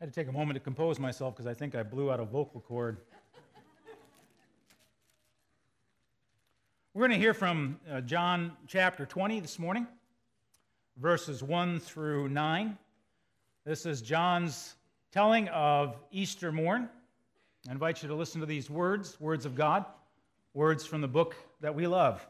I had to take a moment to compose myself because I think I blew out a vocal cord. We're going to hear from John chapter 20 this morning, verses 1 through 9. This is John's telling of Easter morn. I invite you to listen to these words of God, words from the book that we love.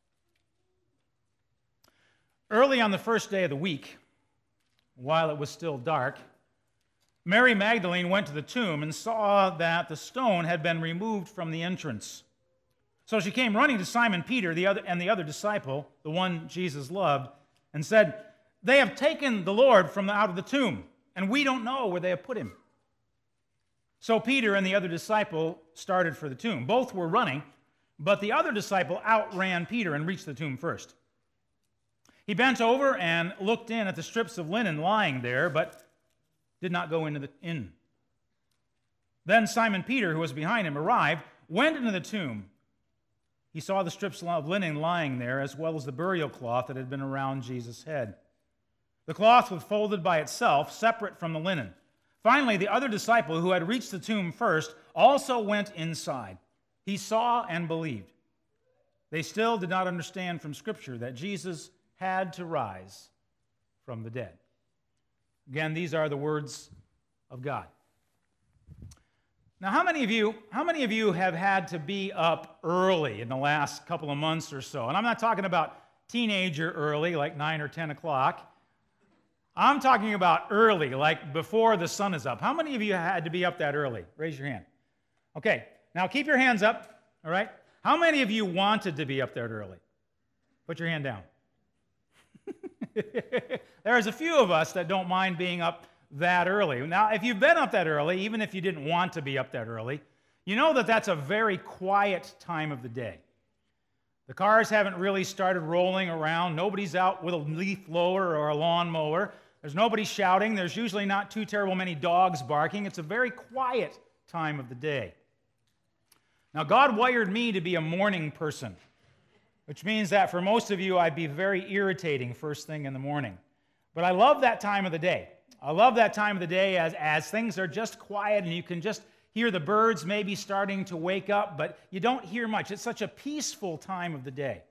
Early on the first day of the week, while it was still dark, Mary Magdalene went to the tomb and saw that the stone had been removed from the entrance. So she came running to Simon Peter the other disciple, the one Jesus loved, and said, "They have taken the Lord from out of the tomb, and we don't know where they have put him." So Peter and the other disciple started for the tomb. Both were running, but the other disciple outran Peter and reached the tomb first. He bent over and looked in at the strips of linen lying there, but did not go into the inn. Then Simon Peter, who was behind him, arrived, went into the tomb. He saw the strips of linen lying there, as well as the burial cloth that had been around Jesus' head. The cloth was folded by itself, separate from the linen. Finally, the other disciple, who had reached the tomb first, also went inside. He saw and believed. They still did not understand from Scripture that Jesus had to rise from the dead. Again, these are the words of God. Now, how many of you have had to be up early in the last couple of months or so? And I'm not talking about teenager early, like 9 or 10 o'clock. I'm talking about early, like before the sun is up. How many of you had to be up that early? Raise your hand. Okay, now keep your hands up, all right? How many of you wanted to be up that early? Put your hand down. There's a few of us that don't mind being up that early. Now, if you've been up that early, even if you didn't want to be up that early, you know that that's a very quiet time of the day. The cars haven't really started rolling around. Nobody's out with a leaf blower or a lawnmower. There's nobody shouting. There's usually not too terrible many dogs barking. It's a very quiet time of the day. Now, God wired me to be a morning person, which means that for most of you, I'd be very irritating first thing in the morning. But I love that time of the day. I love that time of the day as things are just quiet and you can just hear the birds maybe starting to wake up, but you don't hear much. It's such a peaceful time of the day.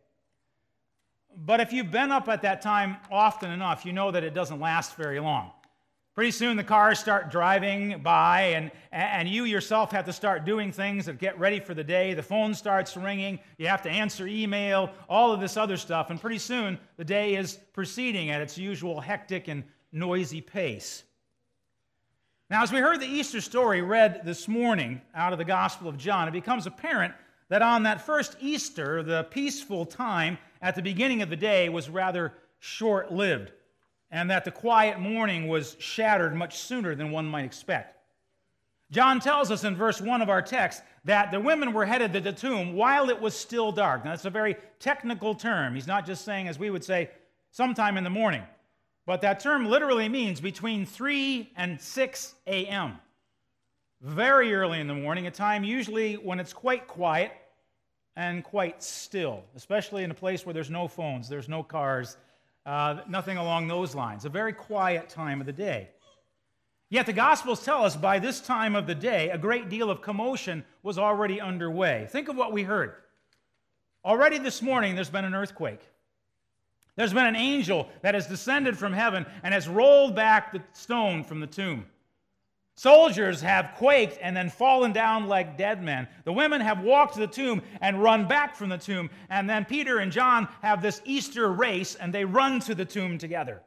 But if you've been up at that time often enough, you know that it doesn't last very long. Pretty soon the cars start driving by and you yourself have to start doing things that get ready for the day. The phone starts ringing. You have to answer email, all of this other stuff. And pretty soon the day is proceeding at its usual hectic and noisy pace. Now, as we heard the Easter story read this morning out of the Gospel of John, it becomes apparent that on that first Easter, the peaceful time at the beginning of the day was rather short-lived, and that the quiet morning was shattered much sooner than one might expect. John tells us in verse 1 of our text that the women were headed to the tomb while it was still dark. Now, that's a very technical term. He's not just saying, as we would say, sometime in the morning. But that term literally means between 3 and 6 a.m. Very early in the morning, a time usually when it's quite quiet and quite still, especially in a place where there's no phones, there's no cars, nothing along those lines. A very quiet time of the day. Yet the Gospels tell us by this time of the day, a great deal of commotion was already underway. Think of what we heard. Already this morning, there's been an earthquake. There's been an angel that has descended from heaven and has rolled back the stone from the tomb. Soldiers have quaked and then fallen down like dead men. The women have walked to the tomb and run back from the tomb. And then Peter and John have this Easter race and they run to the tomb together.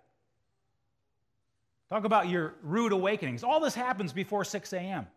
Talk about your rude awakenings. All this happens before 6 a.m.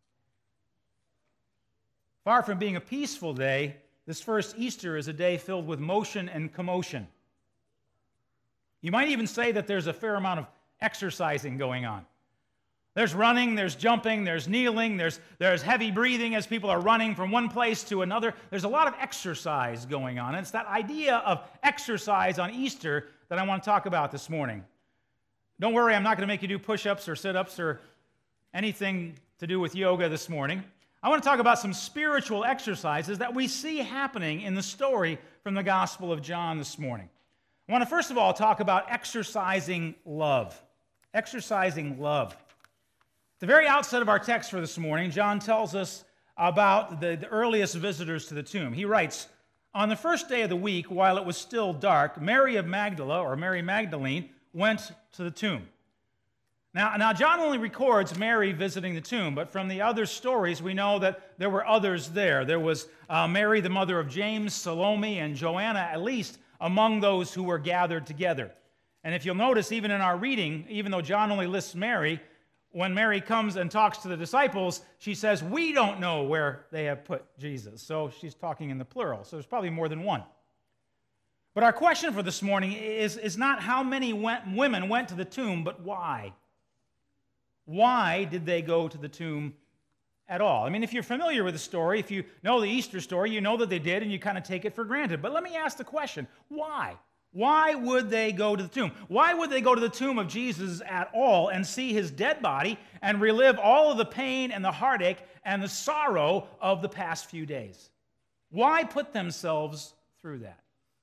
Far from being a peaceful day, this first Easter is a day filled with motion and commotion. You might even say that there's a fair amount of exercising going on. There's running, there's jumping, there's kneeling, there's heavy breathing as people are running from one place to another. There's a lot of exercise going on. And it's that idea of exercise on Easter that I want to talk about this morning. Don't worry, I'm not going to make you do push-ups or sit-ups or anything to do with yoga this morning. I want to talk about some spiritual exercises that we see happening in the story from the Gospel of John this morning. I want to first of all talk about exercising love. Exercising love. At the very outset of our text for this morning, John tells us about the earliest visitors to the tomb. He writes, "On the first day of the week, while it was still dark, Mary of Magdala, or Mary Magdalene, went to the tomb." Now, John only records Mary visiting the tomb, but from the other stories, we know that there were others there. There was Mary, the mother of James, Salome, and Joanna, at least among those who were gathered together. And if you'll notice, even in our reading, even though John only lists Mary, when Mary comes and talks to the disciples, she says, "We don't know where they have put Jesus." So she's talking in the plural, so there's probably more than one. But our question for this morning is not how many women went to the tomb, but why? Why did they go to the tomb at all? I mean, if you're familiar with the story, if you know the Easter story, you know that they did, and you kind of take it for granted. But let me ask the question, why? Why would they go to the tomb? Why would they go to the tomb of Jesus at all and see his dead body and relive all of the pain and the heartache and the sorrow of the past few days? Why put themselves through that?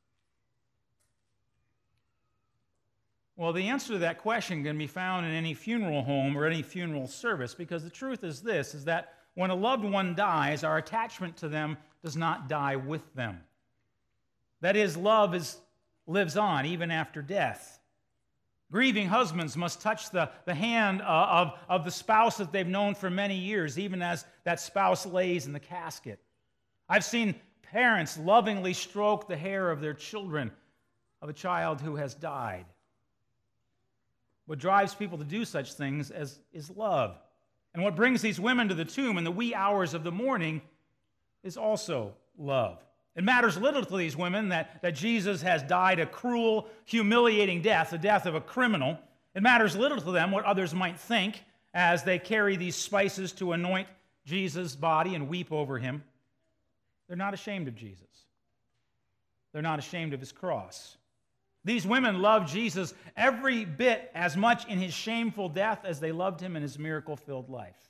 Well, the answer to that question can be found in any funeral home or any funeral service, because the truth is this, is that when a loved one dies, our attachment to them does not die with them. That is, love lives on even after death. Grieving husbands must touch the hand of the spouse that they've known for many years, even as that spouse lays in the casket. I've seen parents lovingly stroke the hair of their children, of a child who has died. What drives people to do such things is love. And what brings these women to the tomb in the wee hours of the morning is also love. It matters little to these women that Jesus has died a cruel, humiliating death, the death of a criminal. It matters little to them what others might think as they carry these spices to anoint Jesus' body and weep over him. They're not ashamed of Jesus. They're not ashamed of his cross. These women loved Jesus every bit as much in his shameful death as they loved him in his miracle-filled life.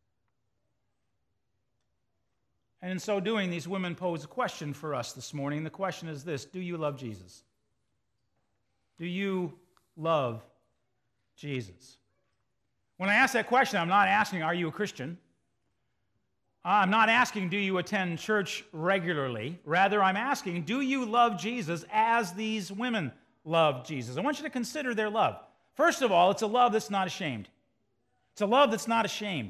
And in so doing, these women pose a question for us this morning. The question is this: do you love Jesus? Do you love Jesus? When I ask that question, I'm not asking, are you a Christian? I'm not asking, do you attend church regularly? Rather, I'm asking, do you love Jesus as these women love Jesus? I want you to consider their love. First of all, it's a love that's not ashamed. It's a love that's not ashamed.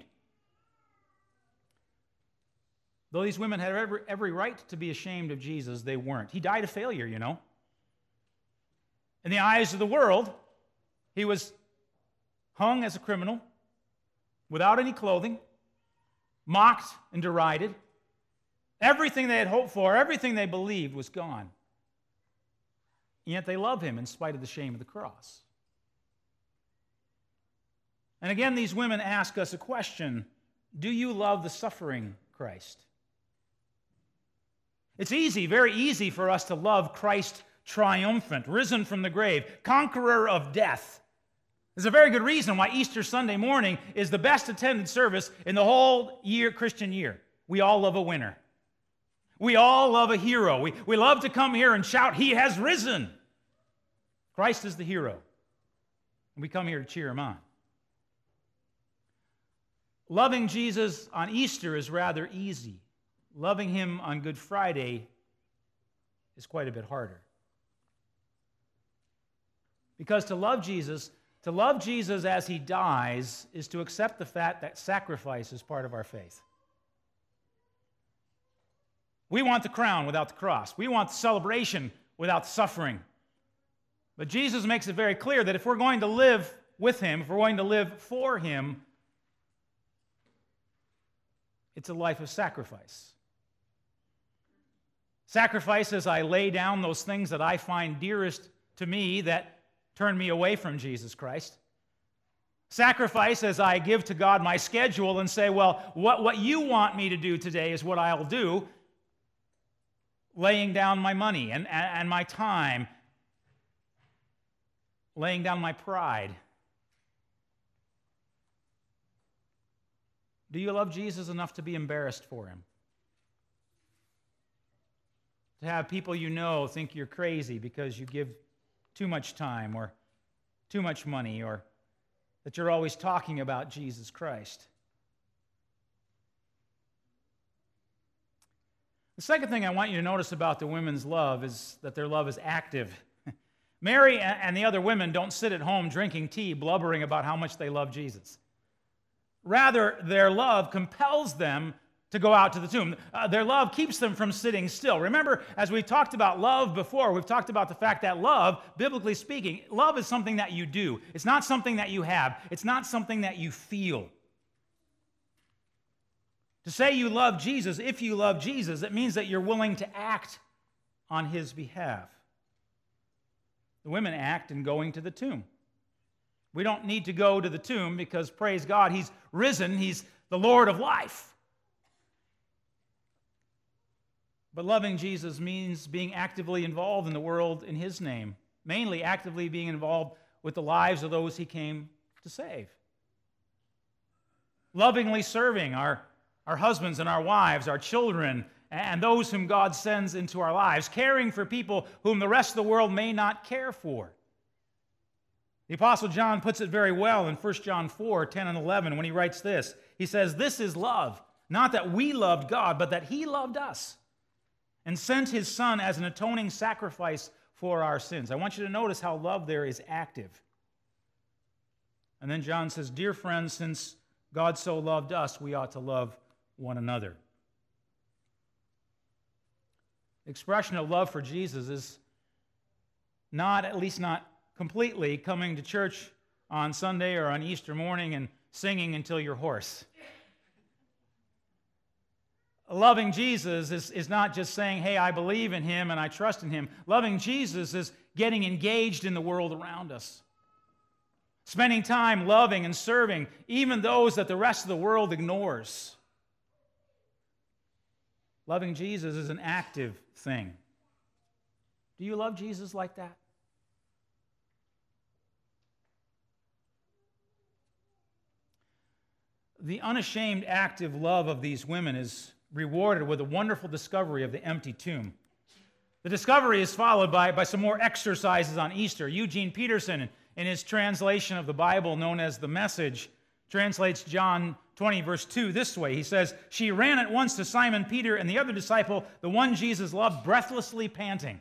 Though these women had every right to be ashamed of Jesus, they weren't. He died a failure, you know. In the eyes of the world, he was hung as a criminal, without any clothing, mocked and derided. Everything they had hoped for, everything they believed was gone. Yet they love him in spite of the shame of the cross. And again, these women ask us a question: do you love the suffering Christ? It's easy, very easy for us to love Christ triumphant, risen from the grave, conqueror of death. There's a very good reason why Easter Sunday morning is the best attended service in the whole Christian year. We all love a winner. We all love a hero. We love to come here and shout, "He has risen." Christ is the hero. And we come here to cheer him on. Loving Jesus on Easter is rather easy. Loving him on Good Friday is quite a bit harder. Because to love Jesus as he dies is to accept the fact that sacrifice is part of our faith. We want the crown without the cross. We want the celebration without suffering. But Jesus makes it very clear that if we're going to live with him, if we're going to live for him, it's a life of sacrifice. Sacrifice as I lay down those things that I find dearest to me that turn me away from Jesus Christ. Sacrifice as I give to God my schedule and say, well, what you want me to do today is what I'll do, laying down my money and my time, laying down my pride. Do you love Jesus enough to be embarrassed for him? To have people you know think you're crazy because you give too much time or too much money or that you're always talking about Jesus Christ. The second thing I want you to notice about the women's love is that their love is active. Mary and the other women don't sit at home drinking tea, blubbering about how much they love Jesus. Rather, their love compels them to go out to the tomb. Their love keeps them from sitting still. Remember, as we talked about love before, we've talked about the fact that love, biblically speaking, love is something that you do. It's not something that you have. It's not something that you feel. To say you love Jesus, if you love Jesus, it means that you're willing to act on his behalf. The women act in going to the tomb. We don't need to go to the tomb because, praise God, he's risen. He's the Lord of life. But loving Jesus means being actively involved in the world in his name, mainly actively being involved with the lives of those he came to save. Lovingly serving our husbands and our wives, our children, and those whom God sends into our lives, caring for people whom the rest of the world may not care for. The Apostle John puts it very well in 1 John 4, 10 and 11 when he writes this. He says, "This is love, not that we loved God, but that he loved us and sent his Son as an atoning sacrifice for our sins." I want you to notice how love there is active. And then John says, "Dear friends, since God so loved us, we ought to love one another." The expression of love for Jesus is not, at least not completely, coming to church on Sunday or on Easter morning and singing until you're hoarse. Loving Jesus is not just saying, hey, I believe in him and I trust in him. Loving Jesus is getting engaged in the world around us. Spending time loving and serving even those that the rest of the world ignores. Loving Jesus is an active thing. Do you love Jesus like that? The unashamed, active love of these women is rewarded with a wonderful discovery of the empty tomb. The discovery is followed by some more exercises on Easter. Eugene Peterson, in his translation of the Bible known as The Message, translates John 20, verse 2 this way. He says, "She ran at once to Simon Peter and the other disciple, the one Jesus loved, breathlessly panting."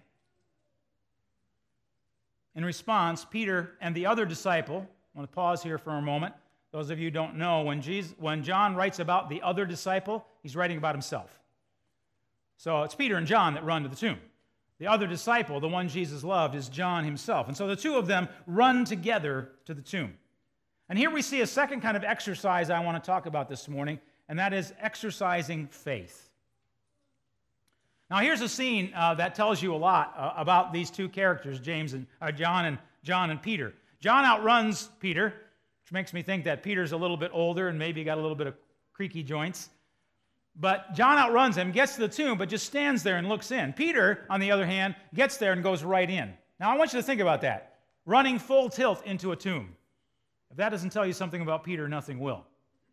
In response, Peter and the other disciple, I want to pause here for a moment. Those of you who don't know, when John writes about the other disciple, he's writing about himself. So it's Peter and John that run to the tomb. The other disciple, the one Jesus loved, is John himself. And so the two of them run together to the tomb. And here we see a second kind of exercise I want to talk about this morning, and that is exercising faith. Now here's a scene that tells you a lot about these two characters, John and Peter. John outruns Peter, which makes me think that Peter's a little bit older and maybe got a little bit of creaky joints. But John outruns him, gets to the tomb, but just stands there and looks in. Peter, on the other hand, gets there and goes right in. Now I want you to think about that. Running full tilt into a tomb. If that doesn't tell you something about Peter, nothing will.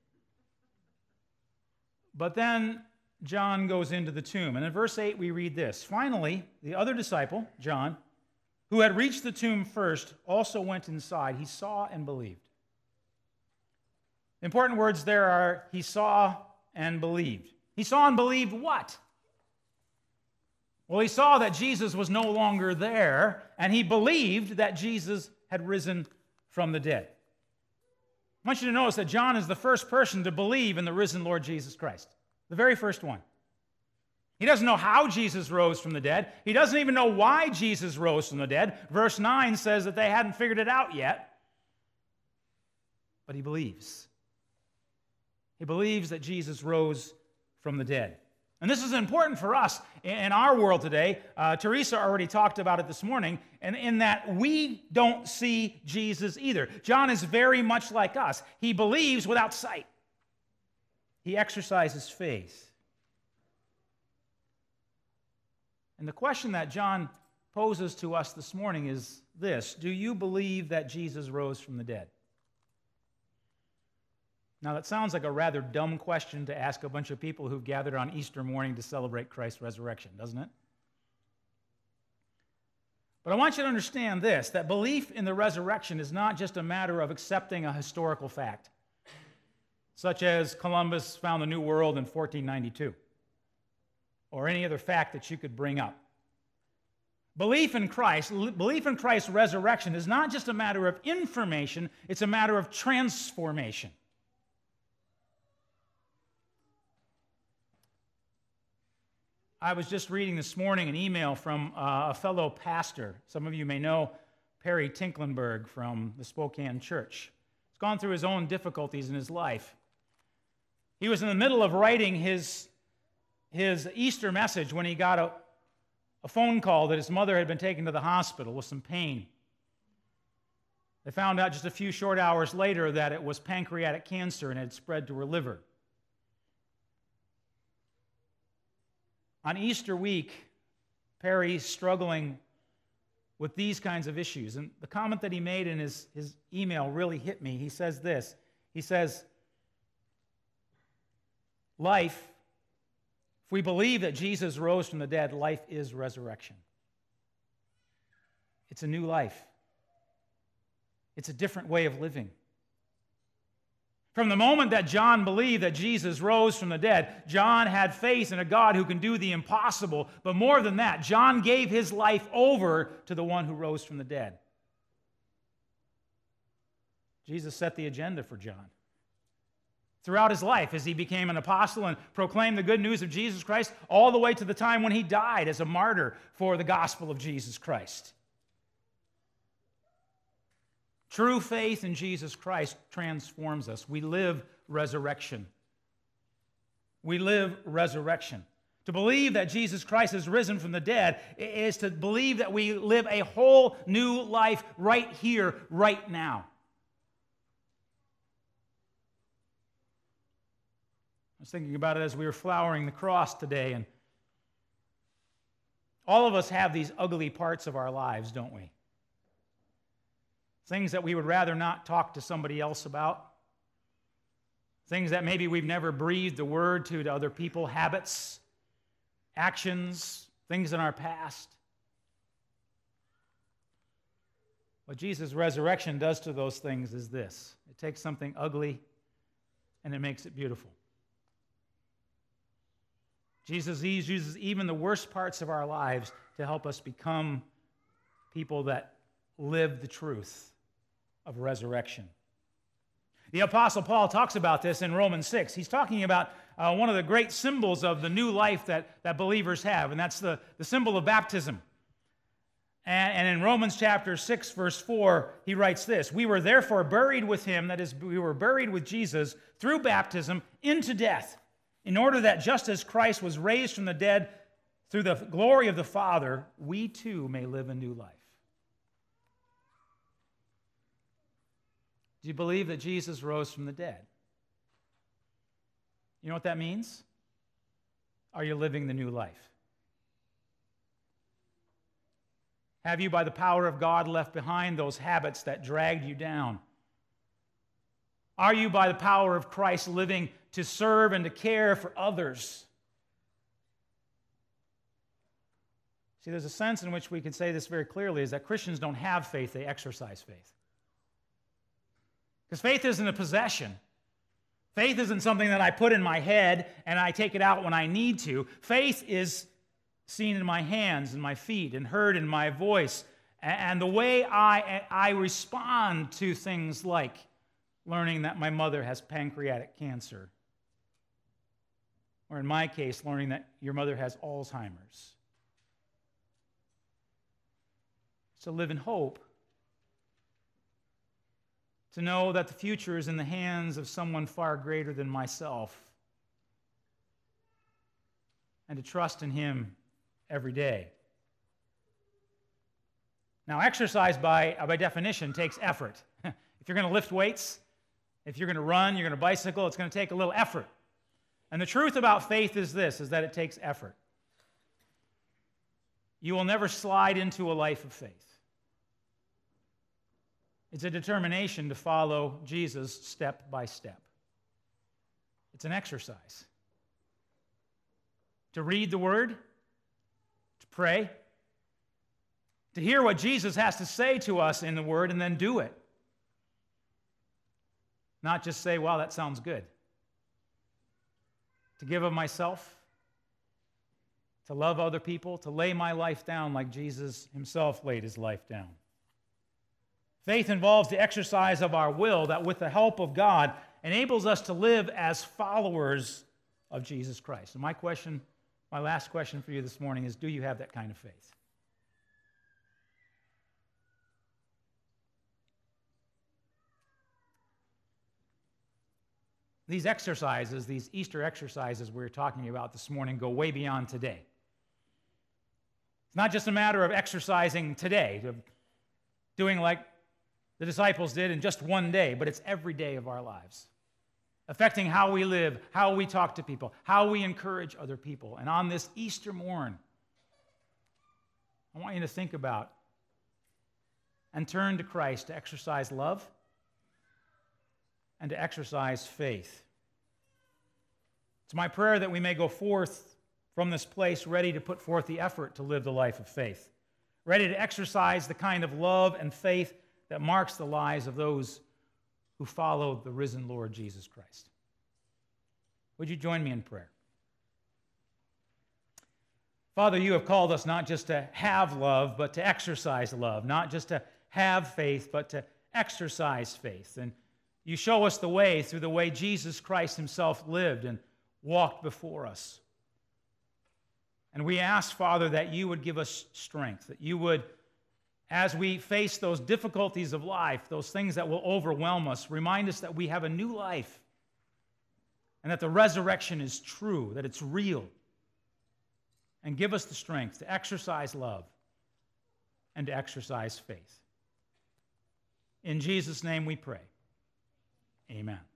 But then John goes into the tomb. And in verse 8 we read this. "Finally, the other disciple, John, who had reached the tomb first, also went inside. He saw and believed." The important words there are, he saw and believed. He saw and believed what? Well, he saw that Jesus was no longer there, and he believed that Jesus had risen from the dead. I want you to notice that John is the first person to believe in the risen Lord Jesus Christ. The very first one. He doesn't know how Jesus rose from the dead. He doesn't even know why Jesus rose from the dead. Verse 9 says that they hadn't figured it out yet. But he believes. He believes that Jesus rose from the dead. And this is important for us in our world today. Teresa already talked about it this morning, and in that we don't see Jesus either. John is very much like us. He believes without sight. He exercises faith. And the question that John poses to us this morning is this: do you believe that Jesus rose from the dead? Now, that sounds like a rather dumb question to ask a bunch of people who've gathered on Easter morning to celebrate Christ's resurrection, doesn't it? But I want you to understand this, that belief in the resurrection is not just a matter of accepting a historical fact, such as Columbus found the New World in 1492, or any other fact that you could bring up. Belief in Christ's resurrection is not just a matter of information, it's a matter of transformation. I was just reading this morning an email from a fellow pastor. Some of you may know Perry Tinklenberg from the Spokane Church. He's gone through his own difficulties in his life. He was in the middle of writing his Easter message when he got a phone call that his mother had been taken to the hospital with some pain. They found out just a few short hours later that it was pancreatic cancer and had spread to her liver. On Easter week, Perry's struggling with these kinds of issues. And the comment that he made in his email really hit me. He says this. He says, life, if we believe that Jesus rose from the dead, life is resurrection. It's a new life. It's a different way of living. From the moment that John believed that Jesus rose from the dead, John had faith in a God who can do the impossible. But more than that, John gave his life over to the one who rose from the dead. Jesus set the agenda for John. Throughout his life, as he became an apostle and proclaimed the good news of Jesus Christ, all the way to the time when he died as a martyr for the gospel of Jesus Christ. True faith in Jesus Christ transforms us. We live resurrection. We live resurrection. To believe that Jesus Christ has risen from the dead is to believe that we live a whole new life right here, right now. I was thinking about it as we were flowering the cross today, and all of us have these ugly parts of our lives, don't we? Things that we would rather not talk to somebody else about. Things that maybe we've never breathed a word to other people. Habits, actions, things in our past. What Jesus' resurrection does to those things is this. It takes something ugly and it makes it beautiful. Jesus uses even the worst parts of our lives to help us become people that live the truth of resurrection. The Apostle Paul talks about this in Romans 6. He's talking about one of the great symbols of the new life that believers have, and that's the symbol of baptism. And in Romans chapter 6, verse 4, he writes this, "We were therefore buried with him," that is, we were buried with Jesus through baptism into death, in order that just as Christ was raised from the dead through the glory of the Father, we too may live a new life. Do you believe that Jesus rose from the dead? You know what that means? Are you living the new life? Have you, by the power of God, left behind those habits that dragged you down? Are you, by the power of Christ, living to serve and to care for others? See, there's a sense in which we can say this very clearly, is that Christians don't have faith, they exercise faith. Because faith isn't a possession. Faith isn't something that I put in my head and I take it out when I need to. Faith is seen in my hands and my feet and heard in my voice. And the way I respond to things like learning that my mother has pancreatic cancer. Or in my case, learning that your mother has Alzheimer's. To live in hope. To know that the future is in the hands of someone far greater than myself. And to trust in him every day. Now, exercise by definition takes effort. If you're going to lift weights, if you're going to run, you're going to bicycle, it's going to take a little effort. And the truth about faith is this, is that it takes effort. You will never slide into a life of faith. It's a determination to follow Jesus step by step. It's an exercise. To read the Word, to pray, to hear what Jesus has to say to us in the Word and then do it. Not just say, wow, that sounds good. To give of myself, to love other people, to lay my life down like Jesus himself laid his life down. Faith involves the exercise of our will that, with the help of God, enables us to live as followers of Jesus Christ. And my last question for you this morning is, do you have that kind of faith? These exercises, these Easter exercises we're talking about this morning, go way beyond today. It's not just a matter of exercising today, of doing like the disciples did in just one day, but it's every day of our lives, affecting how we live, how we talk to people, how we encourage other people. And on this Easter morn, I want you to think about and turn to Christ to exercise love and to exercise faith. It's my prayer that we may go forth from this place ready to put forth the effort to live the life of faith, ready to exercise the kind of love and faith that marks the lives of those who follow the risen Lord Jesus Christ. Would you join me in prayer? Father, you have called us not just to have love, but to exercise love, not just to have faith, but to exercise faith. And you show us the way through the way Jesus Christ himself lived and walked before us. And we ask, Father, that you would give us strength, that you would, as we face those difficulties of life, those things that will overwhelm us, remind us that we have a new life and that the resurrection is true, that it's real. And give us the strength to exercise love and to exercise faith. In Jesus' name we pray. Amen.